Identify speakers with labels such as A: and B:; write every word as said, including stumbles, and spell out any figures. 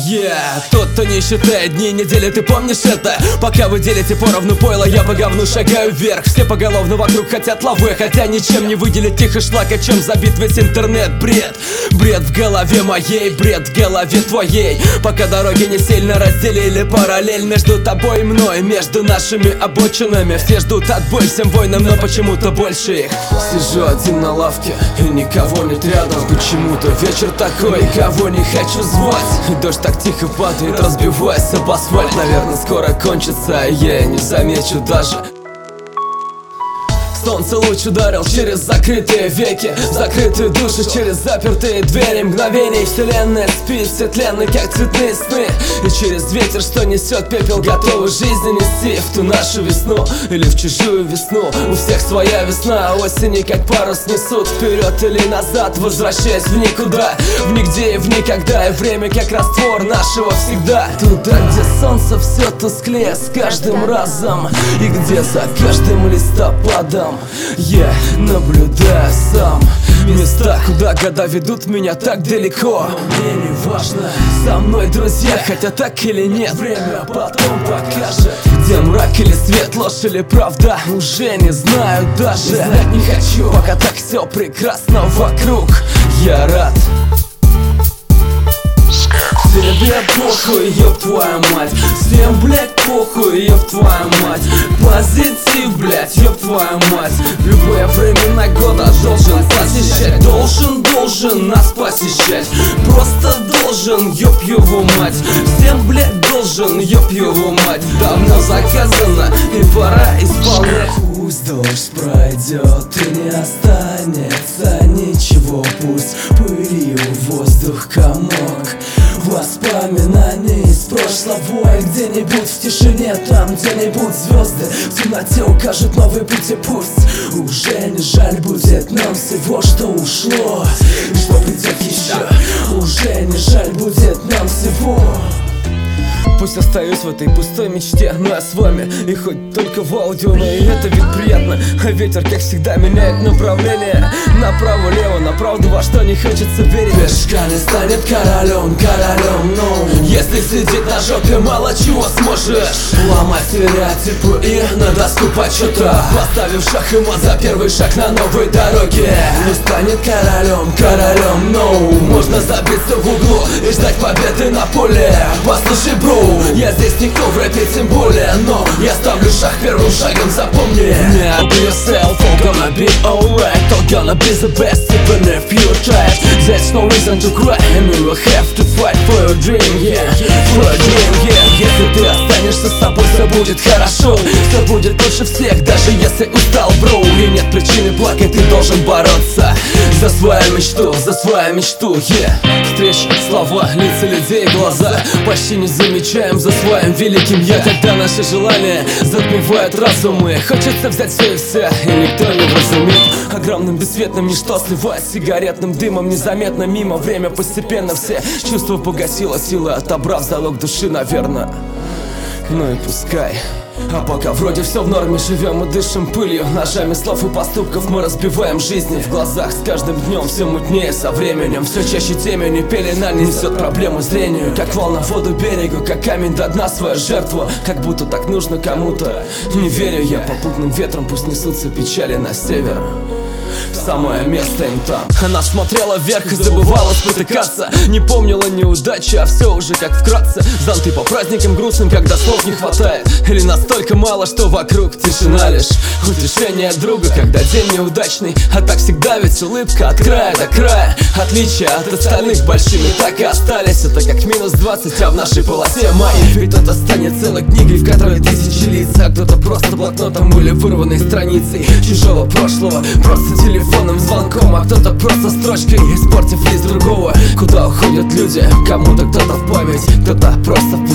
A: Yeah, тот, кто не считает дни, недели, ты помнишь это? Пока вы делите поровну пойло, я по говну шагаю вверх. Все поголовно вокруг хотят лавы, хотя ничем не выделить тихо шлака, чем забит весь интернет. Бред, бред в голове моей, бред в голове твоей. Пока дороги не сильно разделили параллель между тобой и мной, между нашими обочинами. Все ждут отбой всем войнам, но почему-то больше их. Сижу один на лавке и никого нет рядом. Почему-то вечер такой, никого не хочу звать. И дождь так тихо падает, разбиваясь об асфальт. Наверное, скоро кончится, а я не замечу даже. Солнце луч ударил через закрытые веки, закрытые души через запертые двери. Мгновений вселенная спит, светленный, как цветные сны. И через ветер, что несет пепел, готовы жизни нести в ту нашу весну или в чужую весну. У всех своя весна, осени как парус несут вперед или назад, возвращаясь в никуда, в нигде и в никогда. И время как раствор нашего всегда. Туда, где солнце все тусклее с каждым разом, и где за каждым листопадом я наблюдаю сам места, куда года ведут меня так далеко. Но мне не важно, со мной друзья, хотя так или нет, время потом покажет. Где мрак или свет, ложь или правда, уже не знаю даже. Знать не хочу, пока так все прекрасно вокруг. Я рад. Тебе похуй, ёб твою мать. Всем, блядь, похуй, ёб твою мать. Позитив, блядь, ёб твою мать. В любое времена года должен посещать. Должен, должен нас посещать. Просто должен, ёб его мать. Всем, блядь, должен, ёб его мать. Давно заказано и пора исполнять. Пусть дождь пройдет и не останется ничего. Пусть пыли в воздух комок воспоминаний из прошлого. И где-нибудь в тишине, там где-нибудь звезды в темноте укажут новый путь. И пусть уже не жаль будет нам всего, что ушло и что придет еще. Уже не жаль будет нам всего. Пусть остаюсь в этой пустой мечте, но я с вами, и хоть только в аудио, но и это ведь приятно. А ветер, как всегда, меняет направление направо-лево, на правду, во что не хочется верить. Пешка не станет королем, королем, но если сидеть на жопе, мало чего сможешь. Ломать стереотипы и на доску почета, поставив шаг и мат за первый шаг на новой дороге. Не станет королем, королем, но можно забиться в углу и ждать победы на поле. Послушай, бро, я здесь никто в рэпе тем более, но я ставлю шаг первым шагом, запомни. Be yourself, all gonna be alright. All gonna be the best, even if you try. There's no reason to cry, and we will have to fight for your dream, yeah. For your dream, yeah. Если ты останешься с собой, все будет хорошо. Все будет лучше всех, даже если устал, бро. И нет причины плакать, ты должен бороться за свою мечту, за свою мечту, yeah. Встречи, слова, лица людей, глаза почти не замечаем за своим великим я. Когда наши желания затмевают разумы, хочется взять все и вся, и никто не вразумит. Огромным бесцветным ничто сливаясь сигаретным дымом незаметно мимо. Время постепенно все чувства погасило, силы отобрав залог души, наверное. Ну и пускай. А пока вроде все в норме, живем и дышим пылью. Ножами слов и поступков мы разбиваем жизни в глазах. С каждым днем все мутнее со временем. Все чаще темени пелена несет проблему зрению. Как волна в воду берегу, как камень до дна свою жертву. Как будто так нужно кому-то. Не верю я попутным ветром, пусть несутся печали на север. Самое место им там. Она смотрела вверх и забывала спотыкаться. Не помнила неудачи, а все уже как вкратце. Зонты по праздникам грустным, когда слов не хватает. Или настолько мало, что вокруг тишина лишь утешение друга, когда день неудачный. А так всегда ведь улыбка от края до края. Отличия от остальных большими так и остались. Это как минус двадцать, а в нашей полосе май. Ведь кто-то станет целой книгой, в которой тысячи лиц, а кто-то просто блокнотом или вырванной страницей чужого прошлого, просто телефонным звонком, а кто-то просто строчкой, испортив лист другого. Куда уходят люди, кому-то кто-то в память, кто-то просто в